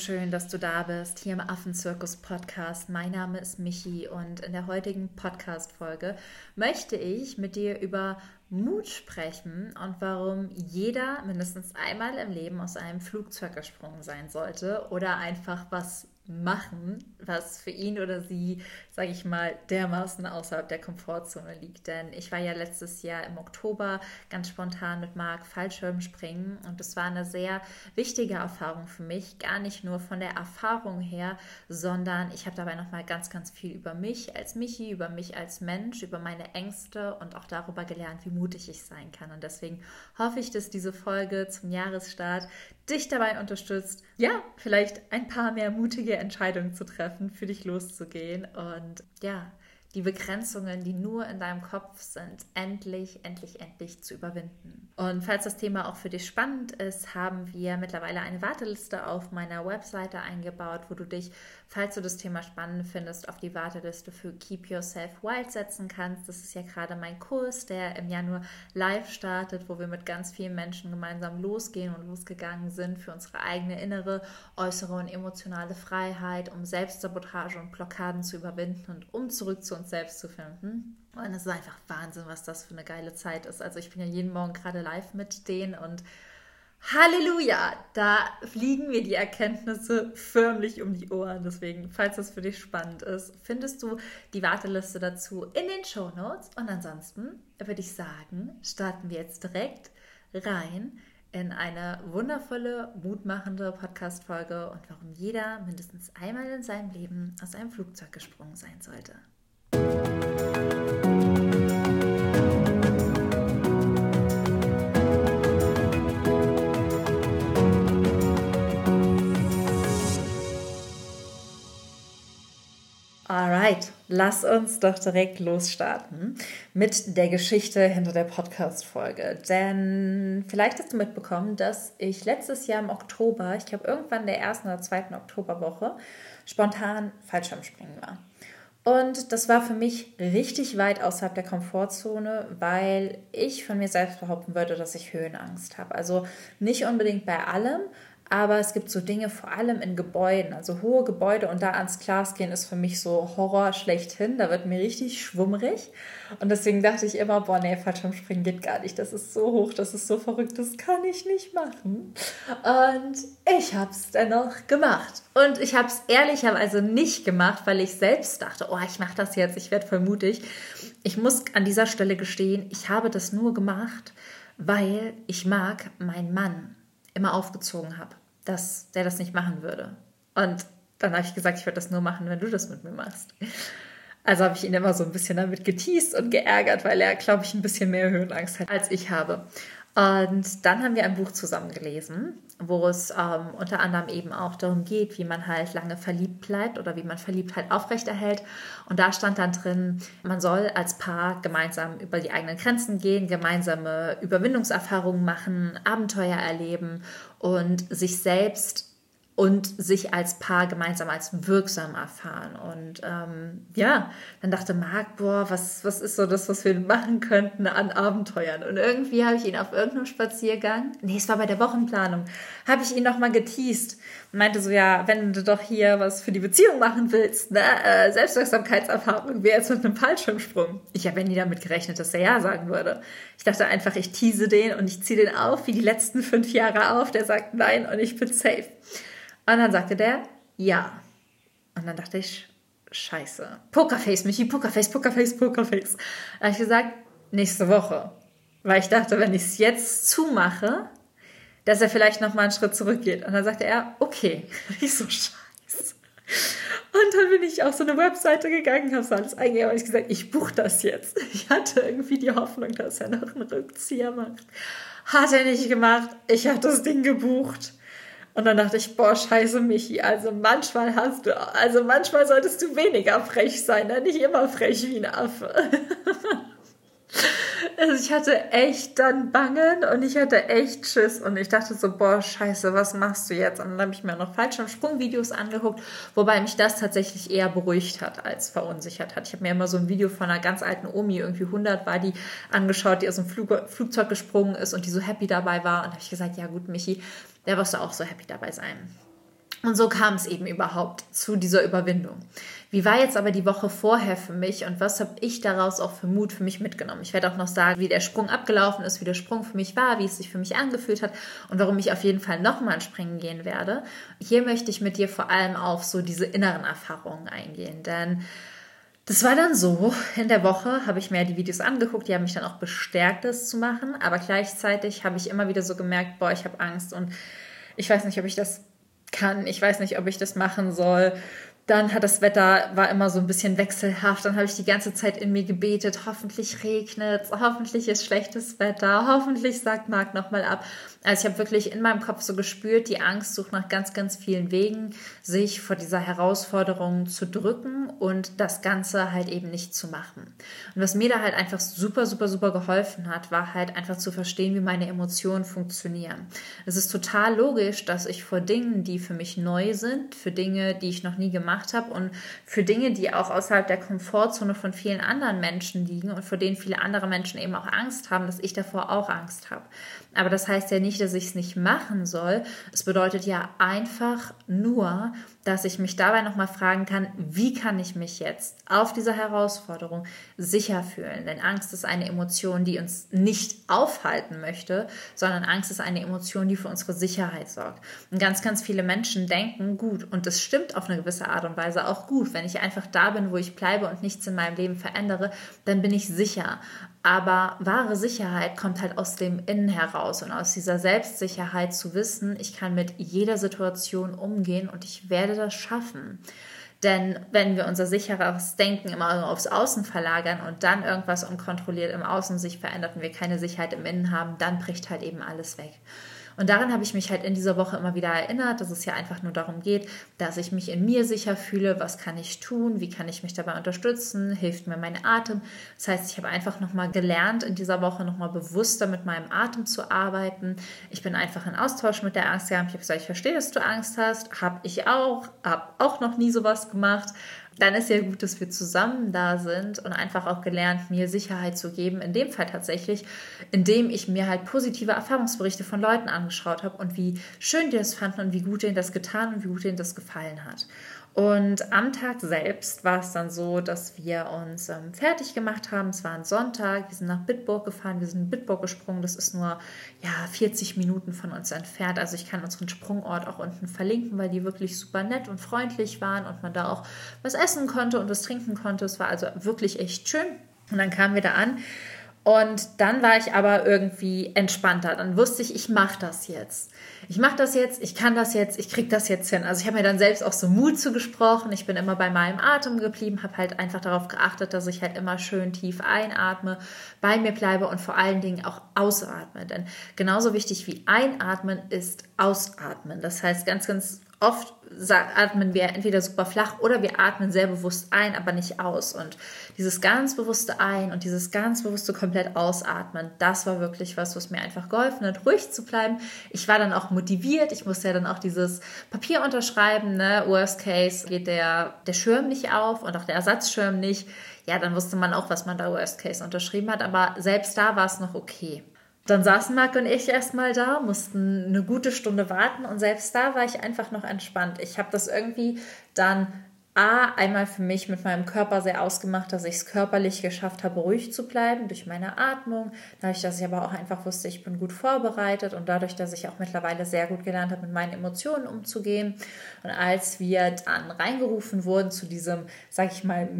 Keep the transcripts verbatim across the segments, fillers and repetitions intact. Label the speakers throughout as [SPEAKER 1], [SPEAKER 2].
[SPEAKER 1] schön, dass du da bist, hier im Affenzirkus-Podcast. Mein Name ist Michi und in der heutigen Podcast-Folge möchte ich mit dir über Mut sprechen und warum jeder mindestens einmal im Leben aus einem Flugzeug gesprungen sein sollte oder einfach was machen, was für ihn oder sie, sage ich mal, dermaßen außerhalb der Komfortzone liegt. Denn ich war ja letztes Jahr im Oktober ganz spontan mit Marc Fallschirmspringen und das war eine sehr wichtige Erfahrung für mich, gar nicht nur von der Erfahrung her, sondern ich habe dabei nochmal ganz, ganz viel über mich als Michi, über mich als Mensch, über meine Ängste und auch darüber gelernt, wie mutig ich sein kann. Und deswegen hoffe ich, dass diese Folge zum Jahresstart dich dabei unterstützt, ja, vielleicht ein paar mehr mutige Entscheidungen zu treffen, für dich loszugehen und ja, die Begrenzungen, die nur in deinem Kopf sind, endlich, endlich, endlich zu überwinden. Und falls das Thema auch für dich spannend ist, haben wir mittlerweile eine Warteliste auf meiner Webseite eingebaut, wo du dich, falls du das Thema spannend findest, auf die Warteliste für Keep Yourself Wild setzen kannst. Das ist ja gerade mein Kurs, der im Januar live startet, wo wir mit ganz vielen Menschen gemeinsam losgehen und losgegangen sind für unsere eigene innere, äußere und emotionale Freiheit, um Selbstsabotage und Blockaden zu überwinden und um zurück zu uns selbst zu finden. Und es ist einfach Wahnsinn, was das für eine geile Zeit ist. Also ich bin ja jeden Morgen gerade live mit denen und Halleluja, da fliegen mir die Erkenntnisse förmlich um die Ohren. Deswegen, falls das für dich spannend ist, findest du die Warteliste dazu in den Shownotes. Und ansonsten würde ich sagen, starten wir jetzt direkt rein in eine wundervolle, mutmachende Podcast-Folge und warum jeder mindestens einmal in seinem Leben aus einem Flugzeug gesprungen sein sollte. Alright, lass uns doch direkt losstarten mit der Geschichte hinter der Podcast-Folge. Denn vielleicht hast du mitbekommen, dass ich letztes Jahr im Oktober, ich glaube irgendwann in der ersten oder zweiten Oktoberwoche, spontan Fallschirmspringen war. Und das war für mich richtig weit außerhalb der Komfortzone, weil ich von mir selbst behaupten würde, dass ich Höhenangst habe. Also nicht unbedingt bei allem, aber es gibt so Dinge, vor allem in Gebäuden, also hohe Gebäude und da ans Glas gehen ist für mich so Horror schlechthin. Da wird mir richtig schwummrig und deswegen dachte ich immer, boah, nee, Fallschirmspringen geht gar nicht. Das ist so hoch, das ist so verrückt, das kann ich nicht machen. Und ich habe es dennoch gemacht. Und ich habe es ehrlicherweise nicht gemacht, weil ich selbst dachte, oh, ich mache das jetzt, ich werde voll mutig. Ich muss an dieser Stelle gestehen, ich habe das nur gemacht, weil ich Marc, meinen Mann, immer aufgezogen habe, dass der das nicht machen würde. Und dann habe ich gesagt, ich würde das nur machen, wenn du das mit mir machst. Also habe ich ihn immer so ein bisschen damit geteast und geärgert, weil er, glaube ich, ein bisschen mehr Höhenangst hat, als ich habe. Und dann haben wir ein Buch zusammen gelesen, wo es ähm, unter anderem eben auch darum geht, wie man halt lange verliebt bleibt oder wie man Verliebtheit aufrechterhält. Und da stand dann drin, man soll als Paar gemeinsam über die eigenen Grenzen gehen, gemeinsame Überwindungserfahrungen machen, Abenteuer erleben und sich selbst und sich als Paar gemeinsam als wirksam erfahren. Und ähm, ja, dann dachte Marc, boah, was, was ist so das, was wir machen könnten an Abenteuern? Und irgendwie habe ich ihn auf irgendeinem Spaziergang, nee, es war bei der Wochenplanung, habe ich ihn nochmal geteast und meinte so, ja, wenn du doch hier was für die Beziehung machen willst, ne, äh, Selbstwirksamkeitserfahrung, wie jetzt mit einem Fallschirmsprung. Ich habe ja nie damit gerechnet, dass er ja sagen würde. Ich dachte einfach, ich tease den und ich ziehe den auf, wie die letzten fünf Jahre auf. Der sagt nein und ich bin safe. Und dann sagte der, ja. Und dann dachte ich, scheiße. Pokerface, Michi, Pokerface, Pokerface, Pokerface. Da habe ich gesagt, nächste Woche. Weil ich dachte, wenn ich es jetzt zumache, dass er vielleicht nochmal einen Schritt zurückgeht. Und dann sagte er, okay. Ich so, scheiße. Und dann bin ich auf so eine Webseite gegangen, habe so alles eingegeben und ich gesagt, ich buche das jetzt. Ich hatte irgendwie die Hoffnung, dass er noch einen Rückzieher macht. Hat er nicht gemacht. Ich habe das Ding gebucht. Und dann dachte ich, boah, scheiße, Michi, also manchmal hast du, also manchmal solltest du weniger frech sein, ne? Nicht immer frech wie ein Affe. Also ich hatte echt dann Bangen und ich hatte echt Schiss und ich dachte so, boah, scheiße, was machst du jetzt? Und dann habe ich mir noch Fallschirmsprungvideos angeguckt, wobei mich das tatsächlich eher beruhigt hat als verunsichert hat. Ich habe mir immer so ein Video von einer ganz alten Omi, irgendwie hundert war die, angeschaut, die aus dem Flug, Flugzeug gesprungen ist und die so happy dabei war. Und da habe ich gesagt, ja gut, Michi, da wirst du auch so happy dabei sein. Und so kam es eben überhaupt zu dieser Überwindung. Wie war jetzt aber die Woche vorher für mich und was habe ich daraus auch für Mut für mich mitgenommen? Ich werde auch noch sagen, wie der Sprung abgelaufen ist, wie der Sprung für mich war, wie es sich für mich angefühlt hat und warum ich auf jeden Fall nochmal ein Springen gehen werde. Hier möchte ich mit dir vor allem auf so diese inneren Erfahrungen eingehen, denn das war dann so, in der Woche habe ich mir die Videos angeguckt, die haben mich dann auch bestärkt, das zu machen, aber gleichzeitig habe ich immer wieder so gemerkt, boah, ich habe Angst und ich weiß nicht, ob ich das kann, ich weiß nicht, ob ich das machen soll. Dann hat das Wetter, war immer so ein bisschen wechselhaft. Dann habe ich die ganze Zeit in mir gebetet, hoffentlich regnet es, hoffentlich ist schlechtes Wetter, hoffentlich sagt Marc nochmal ab. Also ich habe wirklich in meinem Kopf so gespürt, die Angst sucht nach ganz, ganz vielen Wegen, sich vor dieser Herausforderung zu drücken und das Ganze halt eben nicht zu machen. Und was mir da halt einfach super, super, super geholfen hat, war halt einfach zu verstehen, wie meine Emotionen funktionieren. Es ist total logisch, dass ich vor Dingen, die für mich neu sind, für Dinge, die ich noch nie gemacht habe und für Dinge, die auch außerhalb der Komfortzone von vielen anderen Menschen liegen und vor denen viele andere Menschen eben auch Angst haben, dass ich davor auch Angst habe. Aber das heißt ja nicht, dass ich es nicht machen soll. Es bedeutet ja einfach nur, dass ich mich dabei nochmal fragen kann, wie kann ich mich jetzt auf dieser Herausforderung sicher fühlen? Denn Angst ist eine Emotion, die uns nicht aufhalten möchte, sondern Angst ist eine Emotion, die für unsere Sicherheit sorgt. Und ganz, ganz viele Menschen denken, gut, und das stimmt auf eine gewisse Art und Weise auch gut, wenn ich einfach da bin, wo ich bleibe und nichts in meinem Leben verändere, dann bin ich sicher. Aber wahre Sicherheit kommt halt aus dem Innen heraus und aus dieser Selbstsicherheit zu wissen, ich kann mit jeder Situation umgehen und ich werde das schaffen. Denn wenn wir unser sicheres Denken immer aufs Außen verlagern und dann irgendwas unkontrolliert im Außen sich verändert und wir keine Sicherheit im Innen haben, dann bricht halt eben alles weg. Und daran habe ich mich halt in dieser Woche immer wieder erinnert, dass es ja einfach nur darum geht, dass ich mich in mir sicher fühle, was kann ich tun, wie kann ich mich dabei unterstützen, hilft mir mein Atem. Das heißt, ich habe einfach nochmal gelernt, in dieser Woche nochmal bewusster mit meinem Atem zu arbeiten. Ich bin einfach in Austausch mit der Angst gegangen. Ich habe gesagt, ich verstehe, dass du Angst hast, habe ich auch, habe auch noch nie sowas gemacht. Dann ist ja gut, dass wir zusammen da sind und einfach auch gelernt, mir Sicherheit zu geben. In dem Fall tatsächlich, indem ich mir halt positive Erfahrungsberichte von Leuten angeschaut habe und wie schön die das fanden und wie gut denen das getan und wie gut denen das gefallen hat. Und am Tag selbst war es dann so, dass wir uns ähm, fertig gemacht haben. Es war ein Sonntag, wir sind nach Bitburg gefahren, wir sind in Bitburg gesprungen. Das ist nur ja, vierzig Minuten von uns entfernt. Also ich kann unseren Sprungort auch unten verlinken, weil die wirklich super nett und freundlich waren und man da auch was essen konnte und was trinken konnte. Es war also wirklich echt schön. Und dann kamen wir da an. Und dann war ich aber irgendwie entspannter. Dann wusste ich, ich mache das jetzt. Ich mache das jetzt, ich kann das jetzt, ich kriege das jetzt hin. Also ich habe mir dann selbst auch so Mut zugesprochen. Ich bin immer bei meinem Atem geblieben, habe halt einfach darauf geachtet, dass ich halt immer schön tief einatme, bei mir bleibe und vor allen Dingen auch ausatme. Denn genauso wichtig wie einatmen ist ausatmen. Das heißt, ganz, ganz oft atmen wir entweder super flach oder wir atmen sehr bewusst ein, aber nicht aus. Und dieses ganz bewusste Ein- und dieses ganz bewusste komplett Ausatmen, das war wirklich was, was mir einfach geholfen hat, ruhig zu bleiben. Ich war dann auch motiviert. Ich musste ja dann auch dieses Papier unterschreiben. Ne? Worst case geht der, der Schirm nicht auf und auch der Ersatzschirm nicht. Ja, dann wusste man auch, was man da Worst case unterschrieben hat. Aber selbst da war es noch okay. Dann saßen Marc und ich erstmal da, mussten eine gute Stunde warten und selbst da war ich einfach noch entspannt. Ich habe das irgendwie dann A, einmal für mich mit meinem Körper sehr ausgemacht, dass ich es körperlich geschafft habe, ruhig zu bleiben durch meine Atmung. Dadurch, dass ich aber auch einfach wusste, ich bin gut vorbereitet und dadurch, dass ich auch mittlerweile sehr gut gelernt habe, mit meinen Emotionen umzugehen. Und als wir dann reingerufen wurden zu diesem, sag ich mal,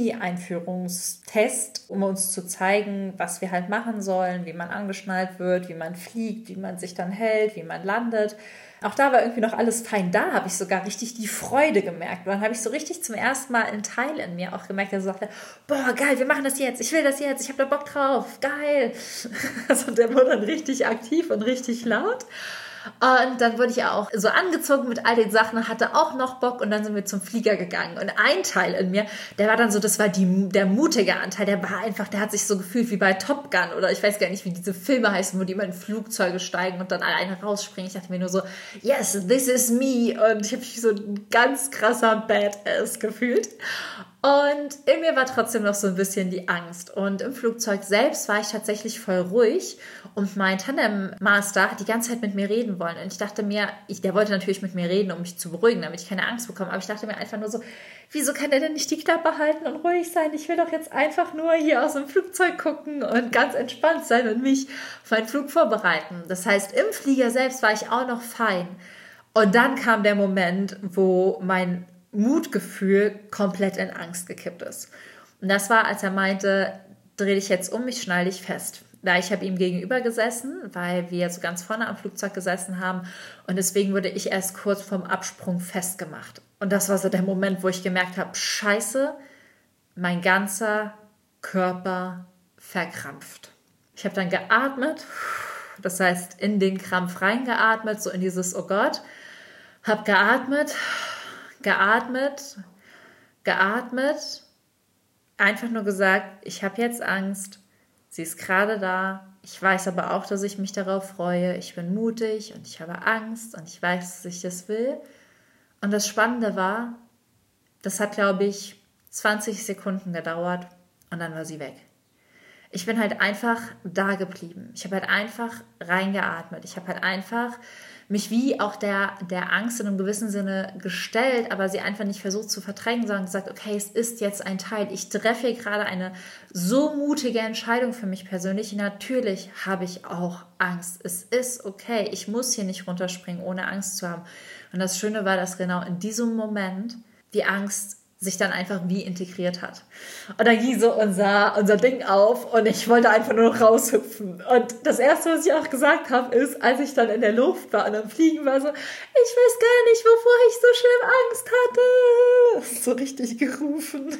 [SPEAKER 1] Mini-Einführungstest, um uns zu zeigen, was wir halt machen sollen, wie man angeschnallt wird, wie man fliegt, wie man sich dann hält, wie man landet. Auch da war irgendwie noch alles fein. Da habe ich sogar richtig die Freude gemerkt. Dann habe ich so richtig zum ersten Mal einen Teil in mir auch gemerkt, der so sagte, boah, geil, wir machen das jetzt, ich will das jetzt, ich habe da Bock drauf, geil. Also der wurde dann richtig aktiv und richtig laut. Und dann wurde ich auch so angezogen mit all den Sachen und hatte auch noch Bock und dann sind wir zum Flieger gegangen. Und ein Teil in mir, der war dann so, das war die, der mutige Anteil, der war einfach, der hat sich so gefühlt wie bei Top Gun oder ich weiß gar nicht, wie diese Filme heißen, wo die immer in Flugzeuge steigen und dann alleine rausspringen. Ich dachte mir nur so, yes, this is me. Und ich habe mich so ein ganz krasser Badass gefühlt. Und in mir war trotzdem noch so ein bisschen die Angst. Und im Flugzeug selbst war ich tatsächlich voll ruhig. Und mein Tandem-Master hat die ganze Zeit mit mir reden wollen. Und ich dachte mir, ich, der wollte natürlich mit mir reden, um mich zu beruhigen, damit ich keine Angst bekomme. Aber ich dachte mir einfach nur so, wieso kann der denn nicht die Klappe halten und ruhig sein? Ich will doch jetzt einfach nur hier aus dem Flugzeug gucken und ganz entspannt sein und mich auf meinen Flug vorbereiten. Das heißt, im Flieger selbst war ich auch noch fein. Und dann kam der Moment, wo mein Mutgefühl komplett in Angst gekippt ist. Und das war, als er meinte, dreh dich jetzt um, ich schnall dich fest. Da ich habe ihm gegenüber gesessen, weil wir so ganz vorne am Flugzeug gesessen haben und deswegen wurde ich erst kurz vorm Absprung festgemacht. Und das war so der Moment, wo ich gemerkt habe, scheiße, mein ganzer Körper verkrampft. Ich habe dann geatmet, das heißt in den Krampf reingeatmet, so in dieses, oh Gott, habe geatmet, geatmet, geatmet, einfach nur gesagt, ich habe jetzt Angst, sie ist gerade da, ich weiß aber auch, dass ich mich darauf freue, ich bin mutig und ich habe Angst und ich weiß, dass ich das will. Und das Spannende war, das hat, glaube ich, zwanzig Sekunden gedauert und dann war sie weg. Ich bin halt einfach da geblieben. Ich habe halt einfach reingeatmet. Ich habe halt einfach mich wie auch der, der Angst in einem gewissen Sinne gestellt, aber sie einfach nicht versucht zu verdrängen, sondern gesagt, okay, es ist jetzt ein Teil. Ich treffe hier gerade eine so mutige Entscheidung für mich persönlich. Natürlich habe ich auch Angst. Es ist okay. Ich muss hier nicht runterspringen, ohne Angst zu haben. Und das Schöne war, dass genau in diesem Moment die Angst sich dann einfach wie integriert hat. Und dann ging so unser, unser Ding auf und ich wollte einfach nur noch raushüpfen. Und das Erste, was ich auch gesagt habe, ist, als ich dann in der Luft war und am Fliegen war, so, ich weiß gar nicht, wovor ich so schlimm Angst hatte. So richtig gerufen.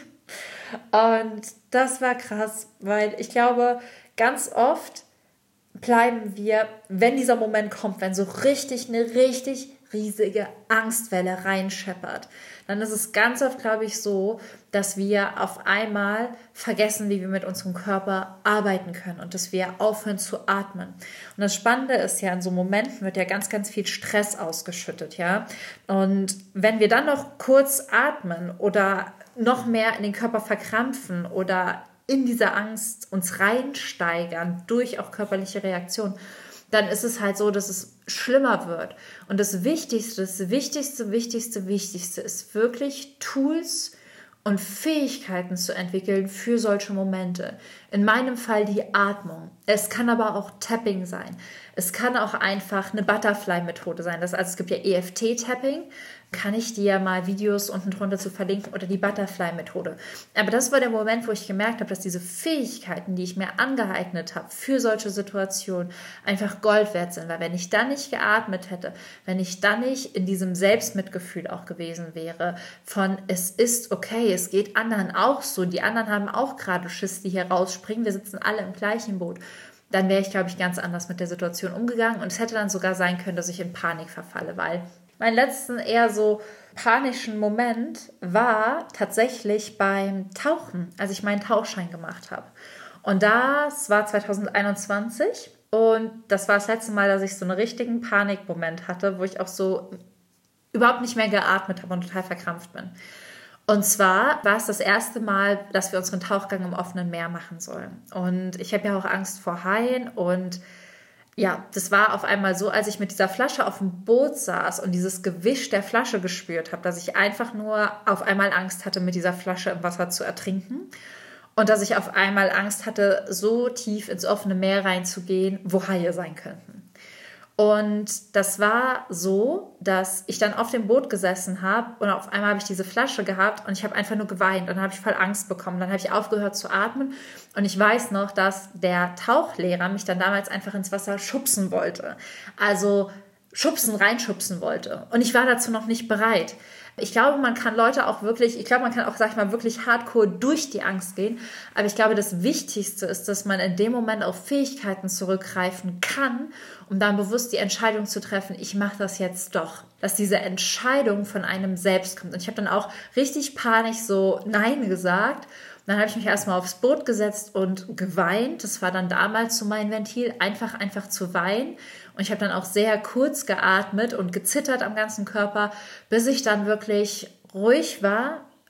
[SPEAKER 1] Und das war krass, weil ich glaube, ganz oft bleiben wir, wenn dieser Moment kommt, wenn so richtig eine richtig riesige Angstwelle reinscheppert, dann ist es ganz oft, glaube ich, so, dass wir auf einmal vergessen, wie wir mit unserem Körper arbeiten können und dass wir aufhören zu atmen. Und das Spannende ist ja, in so Momenten wird ja ganz, ganz viel Stress ausgeschüttet, ja. Und wenn wir dann noch kurz atmen oder noch mehr in den Körper verkrampfen oder in diese Angst uns reinsteigern durch auch körperliche Reaktionen, dann ist es halt so, dass es schlimmer wird. Und das Wichtigste, das Wichtigste, Wichtigste, Wichtigste ist wirklich Tools und Fähigkeiten zu entwickeln für solche Momente. In meinem Fall die Atmung. Es kann aber auch Tapping sein. Es kann auch einfach eine Butterfly-Methode sein. Das, also es gibt ja E F T-Tapping. Kann ich dir mal Videos unten drunter zu verlinken oder die Butterfly-Methode. Aber das war der Moment, wo ich gemerkt habe, dass diese Fähigkeiten, die ich mir angeeignet habe für solche Situationen, einfach Gold wert sind. Weil wenn ich dann nicht geatmet hätte, wenn ich dann nicht in diesem Selbstmitgefühl auch gewesen wäre, von es ist okay, es geht anderen auch so, die anderen haben auch gerade Schiss, die hier rausspringen, wir sitzen alle im gleichen Boot, dann wäre ich, glaube ich, ganz anders mit der Situation umgegangen. Und es hätte dann sogar sein können, dass ich in Panik verfalle, weil mein letzten eher so panischen Moment war tatsächlich beim Tauchen, als ich meinen Tauchschein gemacht habe. Und das war zwanzig einundzwanzig und das war das letzte Mal, dass ich so einen richtigen Panikmoment hatte, wo ich auch so überhaupt nicht mehr geatmet habe und total verkrampft bin. Und zwar war es das erste Mal, dass wir unseren Tauchgang im offenen Meer machen sollen. Und ich habe ja auch Angst vor Haien und ja, das war auf einmal so, als ich mit dieser Flasche auf dem Boot saß und dieses Gewicht der Flasche gespürt habe, dass ich einfach nur auf einmal Angst hatte, mit dieser Flasche im Wasser zu ertrinken und dass ich auf einmal Angst hatte, so tief ins offene Meer reinzugehen, wo Haie sein könnten. Und das war so, dass ich dann auf dem Boot gesessen habe und auf einmal habe ich diese Flasche gehabt und ich habe einfach nur geweint und dann habe ich voll Angst bekommen. Dann habe ich aufgehört zu atmen und ich weiß noch, dass der Tauchlehrer mich dann damals einfach ins Wasser schubsen wollte. Also schubsen, reinschubsen wollte. Und ich war dazu noch nicht bereit. Ich glaube, man kann Leute auch wirklich, ich glaube, man kann auch, sag ich mal, wirklich hardcore durch die Angst gehen. Aber ich glaube, das Wichtigste ist, dass man in dem Moment auf Fähigkeiten zurückgreifen kann, um dann bewusst die Entscheidung zu treffen, ich mache das jetzt doch. Dass diese Entscheidung von einem selbst kommt. Und ich habe dann auch richtig panisch so Nein gesagt. Und dann habe ich mich erstmal aufs Boot gesetzt und geweint. Das war dann damals so mein Ventil, einfach, einfach zu weinen. Und ich habe dann auch sehr kurz geatmet und gezittert am ganzen Körper, bis ich dann wirklich ruhig war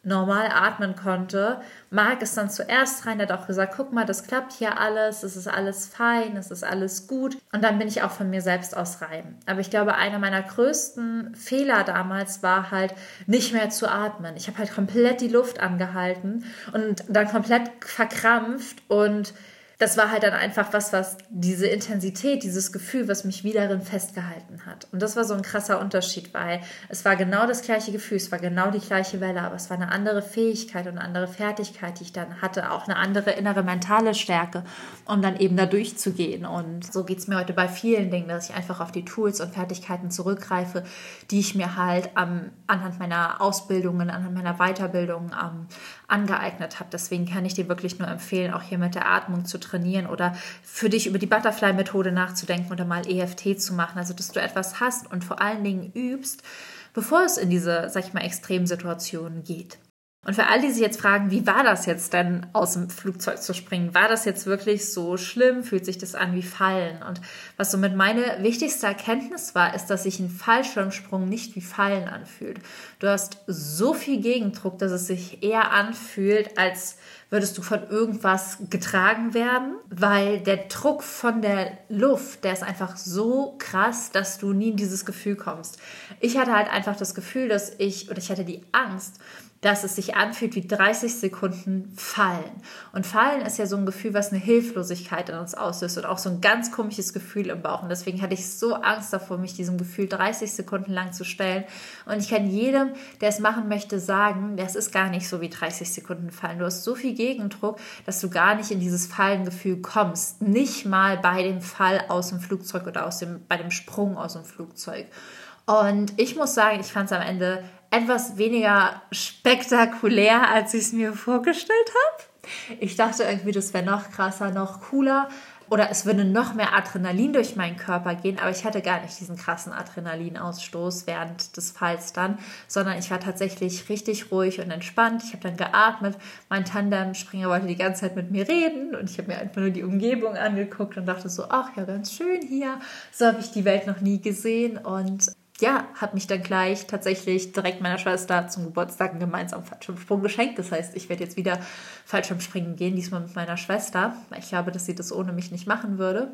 [SPEAKER 1] normal atmen konnte. Marc ist dann zuerst rein, der hat auch gesagt, guck mal, das klappt hier alles, es ist alles fein, es ist alles gut. Und dann bin ich auch von mir selbst aus rein. Aber ich glaube, einer meiner größten Fehler damals war halt, nicht mehr zu atmen. Ich habe halt komplett die Luft angehalten und dann komplett verkrampft und das war halt dann einfach was, was diese Intensität, dieses Gefühl, was mich wieder darin festgehalten hat. Und das war so ein krasser Unterschied, weil es war genau das gleiche Gefühl, es war genau die gleiche Welle, aber es war eine andere Fähigkeit und eine andere Fertigkeit, die ich dann hatte, auch eine andere innere mentale Stärke, um dann eben da durchzugehen. Und so geht es mir heute bei vielen Dingen, dass ich einfach auf die Tools und Fertigkeiten zurückgreife, die ich mir halt am, anhand meiner Ausbildungen, anhand meiner Weiterbildung ähm, angeeignet habe. Deswegen kann ich dir wirklich nur empfehlen, auch hier mit der Atmung zu trainieren oder für dich über die Butterfly-Methode nachzudenken oder mal E F T zu machen. Also, dass du etwas hast und vor allen Dingen übst, bevor es in diese, sag ich mal, Extremsituationen geht. Und für all die sich jetzt fragen, wie war das jetzt denn, aus dem Flugzeug zu springen? War das jetzt wirklich so schlimm? Fühlt sich das an wie Fallen? Und was somit meine wichtigste Erkenntnis war, ist, dass sich ein Fallschirmsprung nicht wie Fallen anfühlt. Du hast so viel Gegendruck, dass es sich eher anfühlt, als würdest du von irgendwas getragen werden, weil der Druck von der Luft, der ist einfach so krass, dass du nie in dieses Gefühl kommst. Ich hatte halt einfach das Gefühl, dass ich, oder ich hatte die Angst, dass es sich anfühlt wie dreißig Sekunden fallen. Und fallen ist ja so ein Gefühl, was eine Hilflosigkeit in uns auslöst und auch so ein ganz komisches Gefühl im Bauch. Und deswegen hatte ich so Angst davor, mich diesem Gefühl dreißig Sekunden lang zu stellen. Und ich kann jedem, der es machen möchte, sagen, das ist gar nicht so wie dreißig Sekunden fallen. Du hast so viel Gegendruck, dass du gar nicht in dieses Fallengefühl kommst. Nicht mal bei dem Fall aus dem Flugzeug oder aus dem, bei dem Sprung aus dem Flugzeug. Und ich muss sagen, ich fand es am Ende etwas weniger spektakulär, als ich es mir vorgestellt habe. Ich dachte irgendwie, das wäre noch krasser, noch cooler oder es würde noch mehr Adrenalin durch meinen Körper gehen, aber ich hatte gar nicht diesen krassen Adrenalinausstoß während des Falls dann, sondern ich war tatsächlich richtig ruhig und entspannt. Ich habe dann geatmet, mein Tandemspringer wollte die ganze Zeit mit mir reden und ich habe mir einfach nur die Umgebung angeguckt und dachte so, ach ja, ganz schön hier, so habe ich die Welt noch nie gesehen und ja, habe mich dann gleich tatsächlich direkt meiner Schwester zum Geburtstag einen gemeinsamen Fallschirmsprung geschenkt. Das heißt, ich werde jetzt wieder Fallschirmspringen gehen, diesmal mit meiner Schwester. Ich glaube, dass sie das ohne mich nicht machen würde.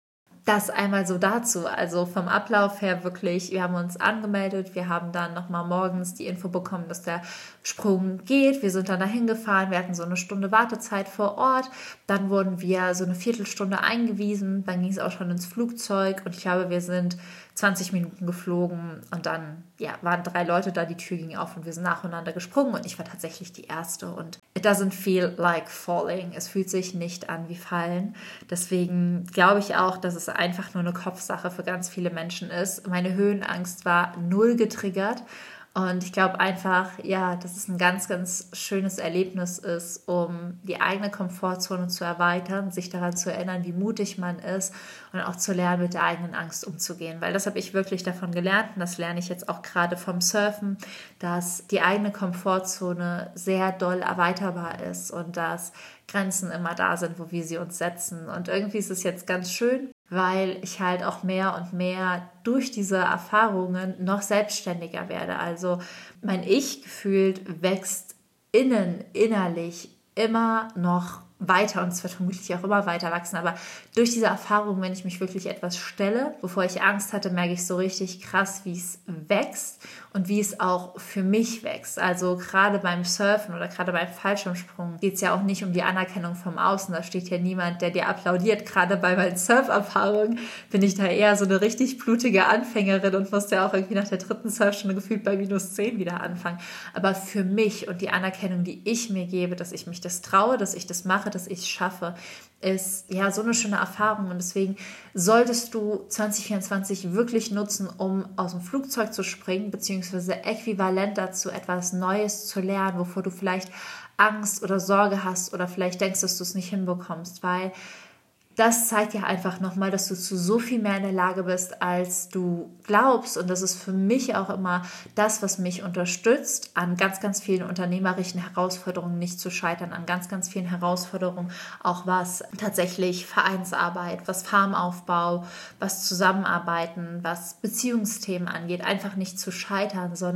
[SPEAKER 1] Das einmal so dazu. Also vom Ablauf her wirklich, wir haben uns angemeldet, wir haben dann nochmal morgens die Info bekommen, dass der Sprung geht. Wir sind dann dahin gefahren, wir hatten so eine Stunde Wartezeit vor Ort. Dann wurden wir so eine Viertelstunde eingewiesen, dann ging es auch schon ins Flugzeug und ich glaube, wir sind zwanzig Minuten geflogen und dann ja, waren drei Leute da, die Tür ging auf und wir sind nacheinander gesprungen und ich war tatsächlich die Erste und it doesn't feel like falling. Es fühlt sich nicht an wie Fallen. Deswegen glaube ich auch, dass es einfach nur eine Kopfsache für ganz viele Menschen ist. Meine Höhenangst war null getriggert. Und ich glaube einfach, ja, dass es ein ganz, ganz schönes Erlebnis ist, um die eigene Komfortzone zu erweitern, sich daran zu erinnern, wie mutig man ist und auch zu lernen, mit der eigenen Angst umzugehen. Weil das habe ich wirklich davon gelernt und das lerne ich jetzt auch gerade vom Surfen, dass die eigene Komfortzone sehr doll erweiterbar ist und dass Grenzen immer da sind, wo wir sie uns setzen. Und irgendwie ist es jetzt ganz schön, weil ich halt auch mehr und mehr durch diese Erfahrungen noch selbstständiger werde. Also mein Ich gefühlt wächst innen, innerlich immer noch weiter und es wird vermutlich auch immer weiter wachsen, aber durch diese Erfahrung, wenn ich mich wirklich etwas stelle, bevor ich Angst hatte, merke ich so richtig krass, wie es wächst und wie es auch für mich wächst. Also gerade beim Surfen oder gerade beim Fallschirmsprung geht es ja auch nicht um die Anerkennung vom Außen, da steht ja niemand, der dir applaudiert. Gerade bei meinen Surferfahrungen bin ich da eher so eine richtig blutige Anfängerin und musste ja auch irgendwie nach der dritten Surfstunde gefühlt bei minus zehn wieder anfangen. Aber für mich und die Anerkennung, die ich mir gebe, dass ich mich das traue, dass ich das mache, dass ich es schaffe, ist ja so eine schöne Erfahrung und deswegen solltest du zwanzig vierundzwanzig wirklich nutzen, um aus dem Flugzeug zu springen, beziehungsweise äquivalent dazu etwas Neues zu lernen, wovor du vielleicht Angst oder Sorge hast oder vielleicht denkst, dass du es nicht hinbekommst, weil das zeigt ja einfach nochmal, dass du zu so viel mehr in der Lage bist, als du glaubst. Und das ist für mich auch immer das, was mich unterstützt, an ganz, ganz vielen unternehmerischen Herausforderungen nicht zu scheitern, an ganz, ganz vielen Herausforderungen, auch was tatsächlich Vereinsarbeit, was Farmaufbau, was Zusammenarbeiten, was Beziehungsthemen angeht, einfach nicht zu scheitern, sondern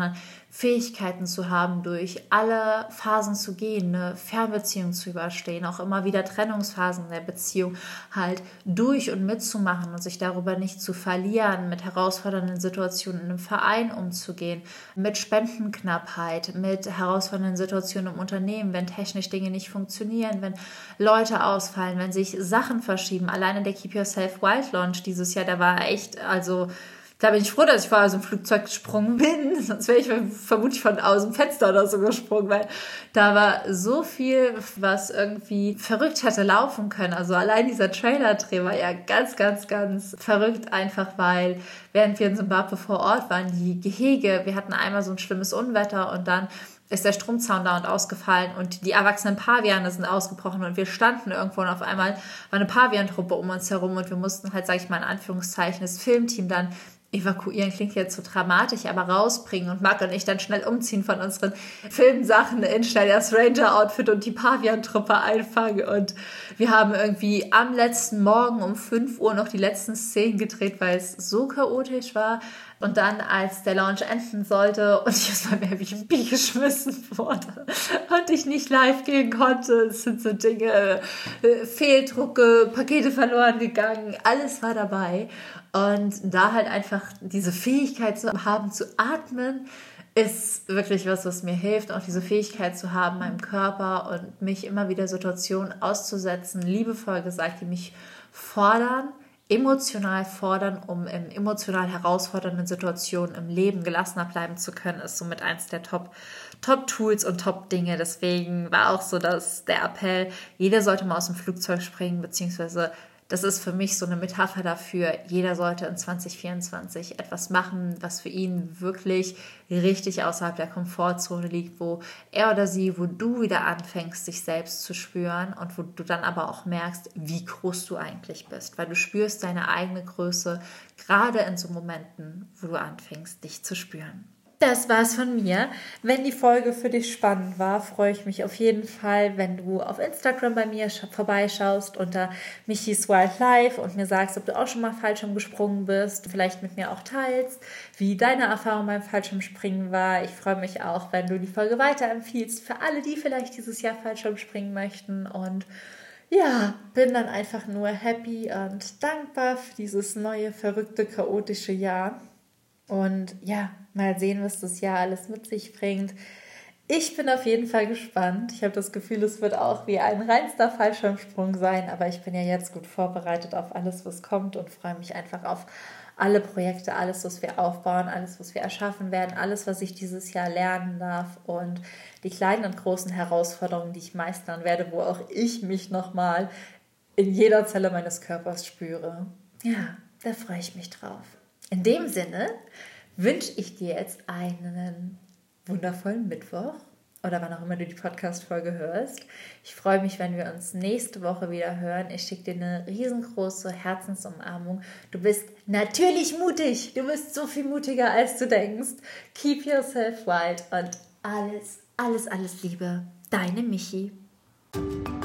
[SPEAKER 1] Fähigkeiten zu haben, durch alle Phasen zu gehen, eine Fernbeziehung zu überstehen, auch immer wieder Trennungsphasen in der Beziehung halt durch und mitzumachen und sich darüber nicht zu verlieren, mit herausfordernden Situationen in einem Verein umzugehen, mit Spendenknappheit, mit herausfordernden Situationen im Unternehmen, wenn technisch Dinge nicht funktionieren, wenn Leute ausfallen, wenn sich Sachen verschieben. Alleine der Keep Yourself Wild Launch dieses Jahr, der war echt, also da bin ich froh, dass ich vorher aus dem Flugzeug gesprungen bin, sonst wäre ich vermutlich von aus dem Fenster oder so gesprungen, weil da war so viel, was irgendwie verrückt hätte laufen können. Also allein dieser Trailer-Dreh war ja ganz, ganz, ganz verrückt, einfach weil während wir in Simbabwe vor Ort waren, die Gehege, wir hatten einmal so ein schlimmes Unwetter und dann ist der Stromzaun da und ausgefallen und die erwachsenen Paviane sind ausgebrochen und wir standen irgendwo und auf einmal war eine Paviantruppe um uns herum und wir mussten halt, sag ich mal in Anführungszeichen, das Filmteam dann evakuieren, klingt jetzt so dramatisch, aber rausbringen und Marc und ich dann schnell umziehen von unseren Filmsachen in schnell das Ranger-Outfit und die Pavian-Truppe einfangen und wir haben irgendwie am letzten Morgen um fünf Uhr noch die letzten Szenen gedreht, weil es so chaotisch war und dann, als der Launch enden sollte und ich erstmal mehr wie ein Bi geschmissen wurde und ich nicht live gehen konnte, es sind so Dinge, äh, Fehldrucke, Pakete verloren gegangen, alles war dabei. Und da halt einfach diese Fähigkeit zu haben, zu atmen, ist wirklich was, was mir hilft. Auch diese Fähigkeit zu haben, meinem Körper und mich immer wieder Situationen auszusetzen, liebevoll gesagt, die mich fordern, emotional fordern, um in emotional herausfordernden Situationen im Leben gelassener bleiben zu können, ist somit eins der Top, Top-Tools und Top-Dinge. Deswegen war auch so, dass der Appell, jeder sollte mal aus dem Flugzeug springen, beziehungsweise das ist für mich so eine Metapher dafür, jeder sollte in zwanzig vierundzwanzig etwas machen, was für ihn wirklich richtig außerhalb der Komfortzone liegt, wo er oder sie, wo du wieder anfängst, dich selbst zu spüren und wo du dann aber auch merkst, wie groß du eigentlich bist, weil du spürst deine eigene Größe, gerade in so Momenten, wo du anfängst, dich zu spüren. Das war's von mir. Wenn die Folge für dich spannend war, freue ich mich auf jeden Fall, wenn du auf Instagram bei mir vorbeischaust unter Michis Wild Life und mir sagst, ob du auch schon mal Fallschirm gesprungen bist, vielleicht mit mir auch teilst, wie deine Erfahrung beim Fallschirmspringen war. Ich freue mich auch, wenn du die Folge weiterempfiehlst für alle, die vielleicht dieses Jahr Fallschirm springen möchten und ja, bin dann einfach nur happy und dankbar für dieses neue, verrückte, chaotische Jahr. Und ja, mal sehen, was das Jahr alles mit sich bringt. Ich bin auf jeden Fall gespannt. Ich habe das Gefühl, es wird auch wie ein reinster Fallschirmsprung sein. Aber ich bin ja jetzt gut vorbereitet auf alles, was kommt und freue mich einfach auf alle Projekte, alles, was wir aufbauen, alles, was wir erschaffen werden, alles, was ich dieses Jahr lernen darf und die kleinen und großen Herausforderungen, die ich meistern werde, wo auch ich mich nochmal in jeder Zelle meines Körpers spüre. Ja, da freue ich mich drauf. In dem Sinne wünsche ich dir jetzt einen wundervollen Mittwoch oder wann auch immer du die Podcast-Folge hörst. Ich freue mich, wenn wir uns nächste Woche wieder hören. Ich schicke dir eine riesengroße Herzensumarmung. Du bist natürlich mutig. Du bist so viel mutiger, als du denkst. Keep yourself wild und alles, alles, alles Liebe. Deine Michi.